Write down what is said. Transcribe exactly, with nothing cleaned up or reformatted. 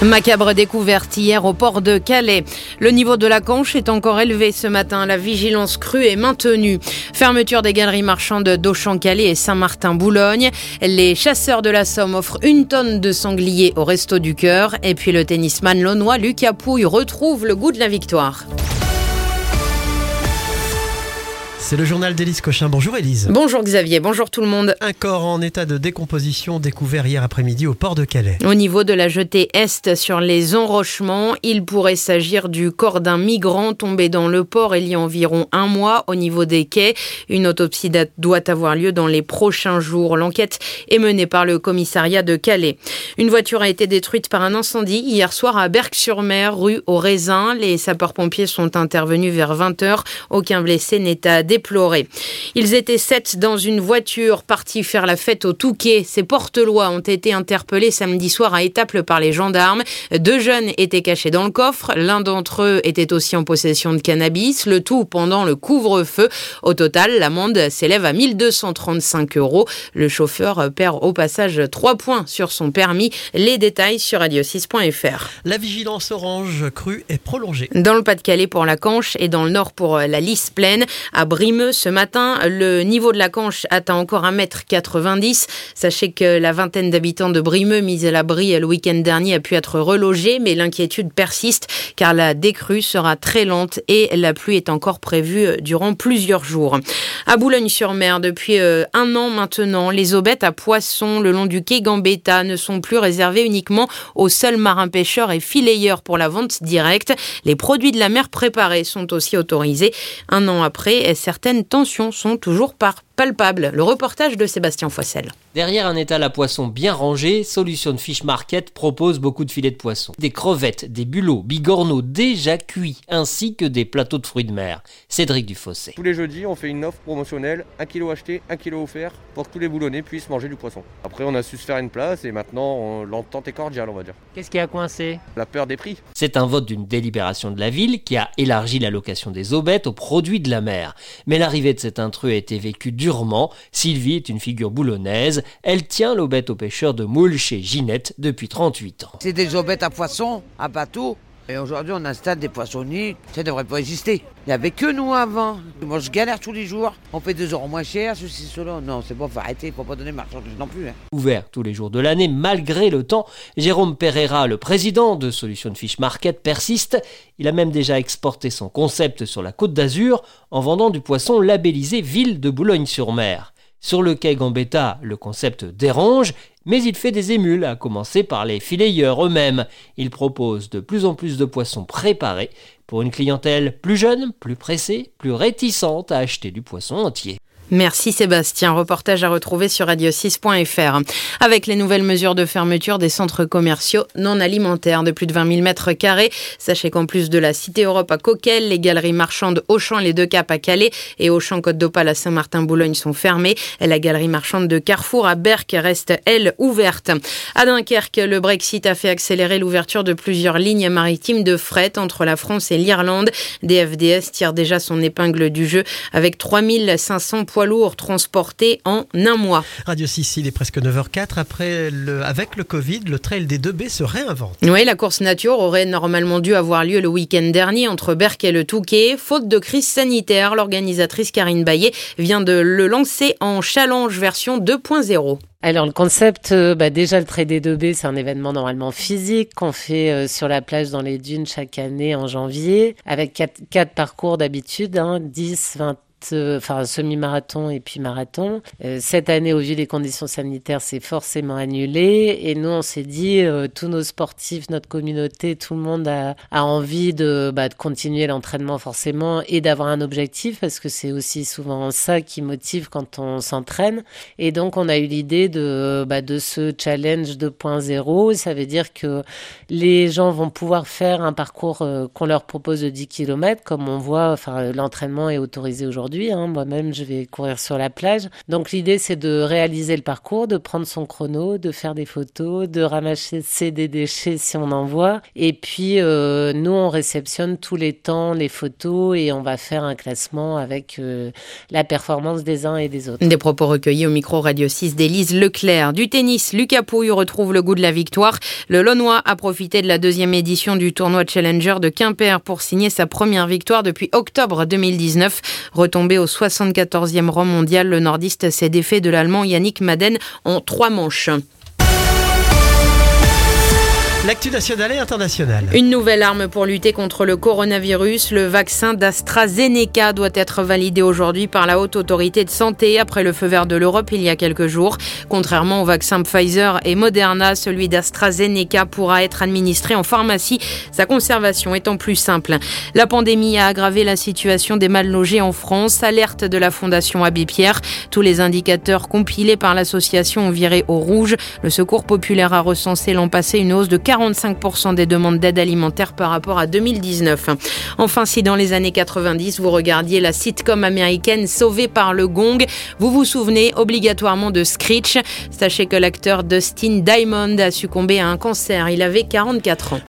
Macabre découverte hier au port de Calais. Le niveau de la Canche est encore élevé ce matin. La vigilance crue est maintenue. Fermeture des galeries marchandes d'Auchan-Calais et Saint-Martin-Boulogne. Les chasseurs de la Somme offrent une tonne de sangliers au Resto du Cœur. Et puis le tennisman launois Lucas Pouille retrouve le goût de la victoire. C'est le journal d'Élise Cochin. Bonjour Élise. Bonjour Xavier, bonjour tout le monde. Un corps en état de décomposition découvert hier après-midi au port de Calais. Au niveau de la jetée est sur les enrochements, il pourrait s'agir du corps d'un migrant tombé dans le port il y a environ un mois au niveau des quais. Une autopsie doit avoir lieu dans les prochains jours. L'enquête est menée par le commissariat de Calais. Une voiture a été détruite par un incendie hier soir à Berck-sur-Mer, rue au Raisin. Les sapeurs-pompiers sont intervenus vers vingt heures. Aucun blessé n'est à déplorer. Ils étaient sept dans une voiture partis faire la fête au Touquet. Ces porte-lois ont été interpellés samedi soir à Étaples par les gendarmes. Deux jeunes étaient cachés dans le coffre. L'un d'entre eux était aussi en possession de cannabis. Le tout pendant le couvre-feu. Au total, l'amende s'élève à mille deux cent trente-cinq euros. Le chauffeur perd au passage trois points sur son permis. Les détails sur radio six point f r. La vigilance orange crue est prolongée. Dans le Pas-de-Calais pour la Canche et dans le Nord pour la Lys Plaine. À Brimeux, ce matin, le niveau de la Canche atteint encore un mètre quatre-vingt-dix. Sachez que la vingtaine d'habitants de Brimeux, mis à l'abri le week-end dernier, a pu être relogée, mais l'inquiétude persiste car la décrue sera très lente et la pluie est encore prévue durant plusieurs jours. À Boulogne-sur-Mer, depuis un an maintenant, les aubettes à poissons le long du quai Gambetta ne sont plus réservées uniquement aux seuls marins-pêcheurs et fileyeurs pour la vente directe. Les produits de la mer préparés sont aussi autorisés. Un an après, certaines tensions sont toujours par palpables. Le reportage de Sébastien Foissel. Derrière un étal à poissons bien rangé, Solution Fish Market propose beaucoup de filets de poissons. Des crevettes, des bulots, bigorneaux déjà cuits, ainsi que des plateaux de fruits de mer. Cédric Dufossé. Tous les jeudis, on fait une offre promotionnelle, un kilo acheté, un kilo offert, pour que tous les boulonnais puissent manger du poisson. Après, on a su se faire une place et maintenant, on, l'entente est cordiale, on va dire. Qu'est-ce qui a coincé ? La peur des prix. C'est un vote d'une délibération de la ville qui a élargi l'allocation des aubettes aux produits de la mer. Mais l'arrivée de cet intrus a été vécue durement. Sylvie est une figure boulonnaise. Elle tient l'aubette aux pêcheurs de Moule chez Ginette depuis trente-huit ans. C'est des aubettes à poissons, à bateau. Et aujourd'hui, on installe des poissonniers. Ça ne devrait pas exister. Il n'y avait que nous avant. Moi, je galère tous les jours. On paie deux euros moins cher, ceci, cela. Non, c'est bon, faut arrêter. Il ne faut pas donner marchandise non plus. Hein. Ouvert tous les jours de l'année, malgré le temps, Jérôme Pereira, le président de Solution Fish Market, persiste. Il a même déjà exporté son concept sur la Côte d'Azur en vendant du poisson labellisé Ville de Boulogne-sur-Mer. Sur le quai Gambetta, le concept dérange, mais il fait des émules, à commencer par les fileyeurs eux-mêmes. Il propose de plus en plus de poissons préparés pour une clientèle plus jeune, plus pressée, plus réticente à acheter du poisson entier. Merci Sébastien. Reportage à retrouver sur radio six point f r. Avec les nouvelles mesures de fermeture des centres commerciaux non alimentaires de plus de vingt mille mètres carrés, sachez qu'en plus de la Cité Europe à Coquelles, les galeries marchandes Auchan et les Deux Caps à Calais et Auchan Côte d'Opale à Saint-Martin-Boulogne sont fermées. La galerie marchande de Carrefour à Berck reste, elle, ouverte. À Dunkerque, le Brexit a fait accélérer l'ouverture de plusieurs lignes maritimes de fret entre la France et l'Irlande. D F D S tire déjà son épingle du jeu avec trois mille cinq cents poids lourds transportés en un mois. Radio six, il est presque neuf heures zéro quatre. Après le, avec le Covid, le trail des deux B se réinvente. Oui, la course nature aurait normalement dû avoir lieu le week-end dernier entre Berck et le Touquet. Faute de crise sanitaire, l'organisatrice Karine Baillet vient de le lancer en challenge version deux point zéro. Alors le concept, euh, bah déjà le trail des deux B, c'est un événement normalement physique qu'on fait euh, sur la plage dans les dunes chaque année en janvier, avec quatre, quatre parcours d'habitude, hein, dix, vingt, enfin semi-marathon et puis marathon. Euh, cette année, au vu des conditions sanitaires, c'est forcément annulé. Et nous, on s'est dit, euh, tous nos sportifs, notre communauté, tout le monde a, a envie de, bah, de continuer l'entraînement forcément et d'avoir un objectif parce que c'est aussi souvent ça qui motive quand on s'entraîne. Et donc, on a eu l'idée de, bah, de ce challenge deux point zéro. Ça veut dire que les gens vont pouvoir faire un parcours euh, qu'on leur propose de dix kilomètres. Comme on voit, enfin, l'entraînement est autorisé aujourd'hui. aujourd'hui. Hein. Moi-même, je vais courir sur la plage. Donc l'idée, c'est de réaliser le parcours, de prendre son chrono, de faire des photos, de ramasser des déchets si on en voit. Et puis, euh, nous, on réceptionne tous les temps les photos et on va faire un classement avec euh, la performance des uns et des autres. Des propos recueillis au micro Radio six d'Élise Leclerc. Du tennis, Lucas Pouille retrouve le goût de la victoire. Le Launois a profité de la deuxième édition du tournoi Challenger de Quimper pour signer sa première victoire depuis octobre deux mille dix-neuf. Retombé au soixante-quatorzième rang mondial, le nordiste s'est défait de l'Allemand Yannick Madden en trois manches. L'actu nationale et internationale. Une nouvelle arme pour lutter contre le coronavirus. Le vaccin d'AstraZeneca doit être validé aujourd'hui par la Haute Autorité de Santé après le feu vert de l'Europe il y a quelques jours. Contrairement au vaccin Pfizer et Moderna, celui d'AstraZeneca pourra être administré en pharmacie, sa conservation étant plus simple. La pandémie a aggravé la situation des mal logés en France. Alerte de la Fondation Abbé Pierre. Tous les indicateurs compilés par l'association ont viré au rouge. Le Secours populaire a recensé l'an passé une hausse de quarante-cinq pour cent des demandes d'aide alimentaire par rapport à deux mille dix-neuf. Enfin, si dans les années quatre-vingt-dix, vous regardiez la sitcom américaine Sauvée par le Gong, vous vous souvenez obligatoirement de Screech. Sachez que l'acteur Dustin Diamond a succombé à un cancer. Il avait quarante-quatre ans.